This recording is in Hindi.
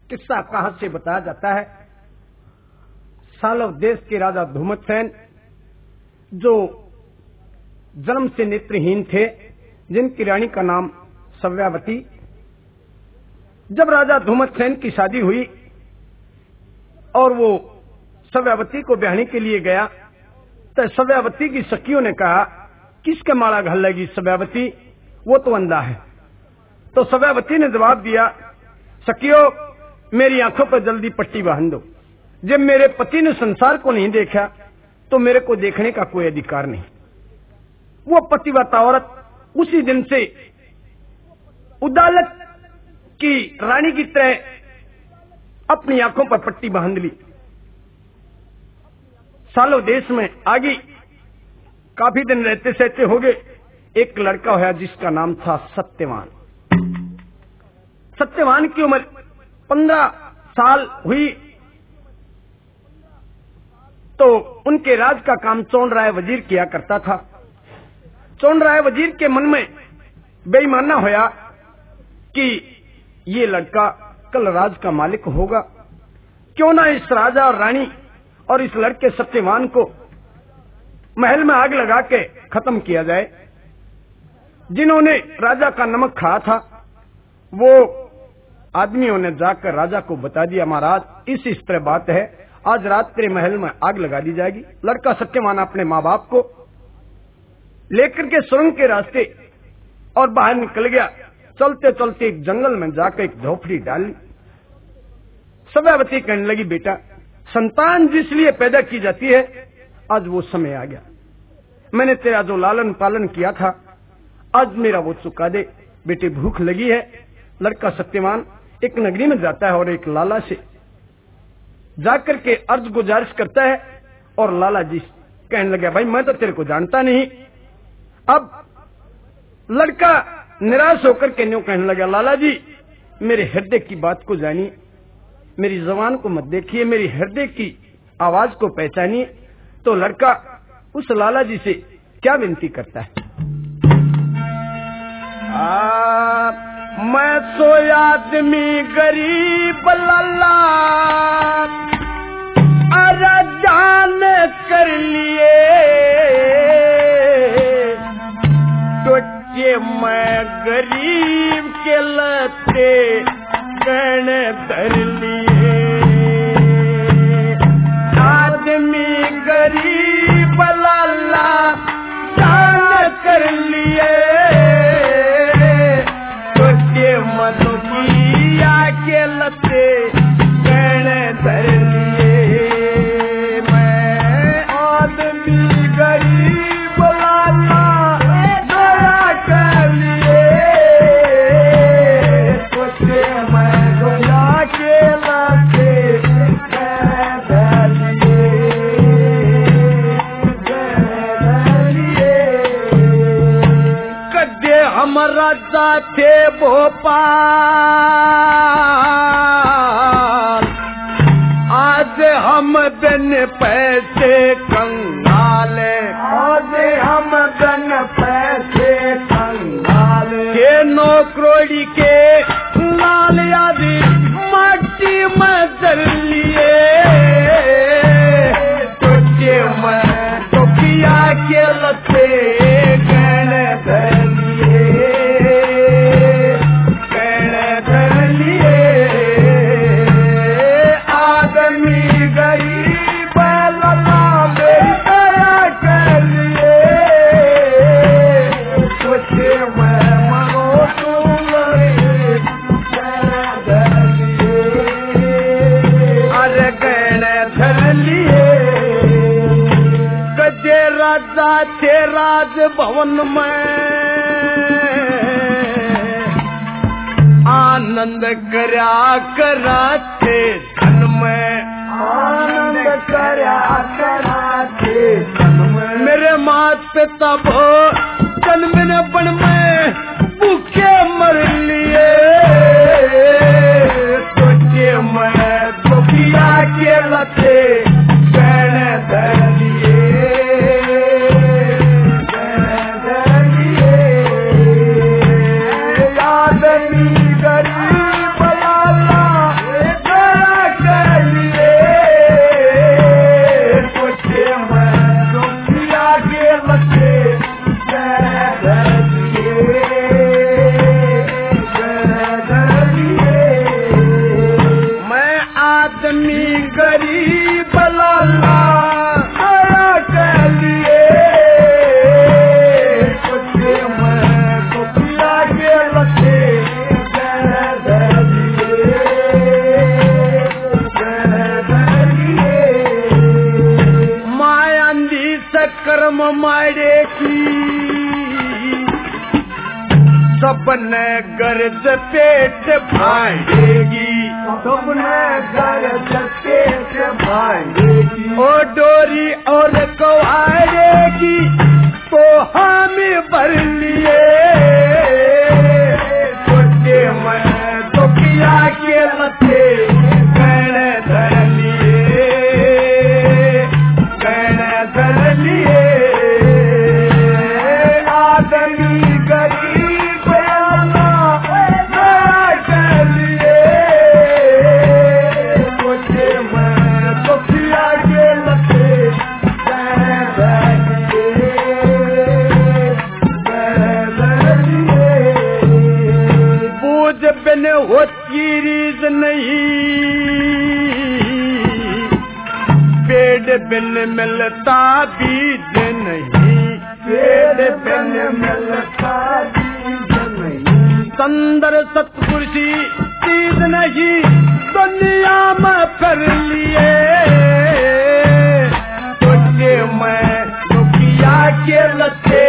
किस्सा कहां से बताया जाता है। सालव देश के राजा धूमतसेन जो जन्म से नेत्रहीन थे, जिनकी रानी का नाम सव्यावती, जब राजा धूमतसेन की शादी हुई और वो सव्यावती को ब्याहने के लिए गया तो सव्यावती की सखियों ने कहा किसके माला घल लगी सव्यावती, वो तो अंधा है। तो सव्यावती ने जवाब दिया सखियों मेरी आंखों पर जल्दी पट्टी बांध दो, जब मेरे पति ने संसार को नहीं देखा तो मेरे को देखने का कोई अधिकार नहीं। वो पतिव्रता औरत उसी दिन से उदालत की रानी की तरह अपनी आंखों पर पट्टी बांध ली। सालों देश में आगे काफी दिन रहते सहते हो गए, एक लड़का हुआ जिसका नाम था सत्यवान। सत्यवान की उम्र 15 साल हुई तो उनके राज का काम चौंडराय वजीर किया करता था। चौंडराय वजीर के मन में बेईमाना होया कि ये लड़का कल राज का मालिक होगा, क्यों ना इस राजा और रानी और इस लड़के सत्यवान को महल में आग लगा के खत्म किया जाए। जिन्होंने राजा का नमक खाया था वो आदमियों ने जाकर राजा को बता दिया महाराज इस तरह बात है, आज रात तेरे महल में आग लगा दी जाएगी। लड़का सत्यवान अपने माँ बाप को लेकर के सुरंग के रास्ते और बाहर निकल गया। चलते चलते एक जंगल में जाकर एक झोपड़ी डाली। सव्यावती कहने लगी बेटा संतान जिस लिए पैदा की जाती है आज वो समय आ गया, मैंने तेरा जो लालन पालन किया था आज मेरा वो चुका दे, बेटे भूख लगी है। लड़का सत्यवान एक नगरी में जाता है और एक लाला से जाकर के अर्ज गुजारिश करता है और लाला जी कहने लगा भाई मैं तो तेरे को जानता नहीं। अब लड़का निराश होकर के न्यों कहने लगा लाला जी मेरे हृदय की बात को जानिए, मेरी जबान को मत देखिए, मेरी हृदय की आवाज को पहचानिए। तो लड़का उस लाला जी से क्या विनती करता है मैं तो आदमी गरीब लाला अरे जान कर लिए टोचे मैं गरीब के लते गण धर लिए। आदमी गरीब लाला जान कर लिए टोचे मनुकिया के लते गण धर लिए। मैं आदमी गरीब लाला दया कर लिए टोचे मैं दया के लते गण धर लिए। कदे हमारा जाते भोपाल आज हम बिन पैसे कंगाले, आज हम बिन पैसे कंगाले के नौकरोड़ी के लाल यादी माटी में जल लिए टोचे में टोपिया के लते गण धर लिए गण धर लिए। आदमी गरीब लाला मेरी दया कर लिए सोचे मैं मरो तुम गण धर लिए अरे गण धर लिए। गजे राजा थे राज भवन में आनंद करया कराते धन में, आनंद करया कराते धन में। मेरे मात पिता भो जन्म न बन में भूखे मर लिए सोचे मैं दुखिया के लते गण धर लिए गण धर लिए। आदमी गरीब लाला मारे की सबने गर्ज पेट भाएगी, सबने गर्ज पेट भाएगी। ओ डोरी और कवारेगी तो हम भर लिए, सोचे मैं तो किया के लते कहने धर लिए, कहने धर लिए। आदमी गरीब आना के लिए, सोचे मैं तो किया के लते कहने धर बिन होती रीज नहीं, पेड़ बिन मिलता बीज नहीं, पेड़ बिन मिलता बीज नहीं। संदर सतपुरुषी चीज नहीं दुनिया में कर लिए, सोचे मैं दुखिया के लते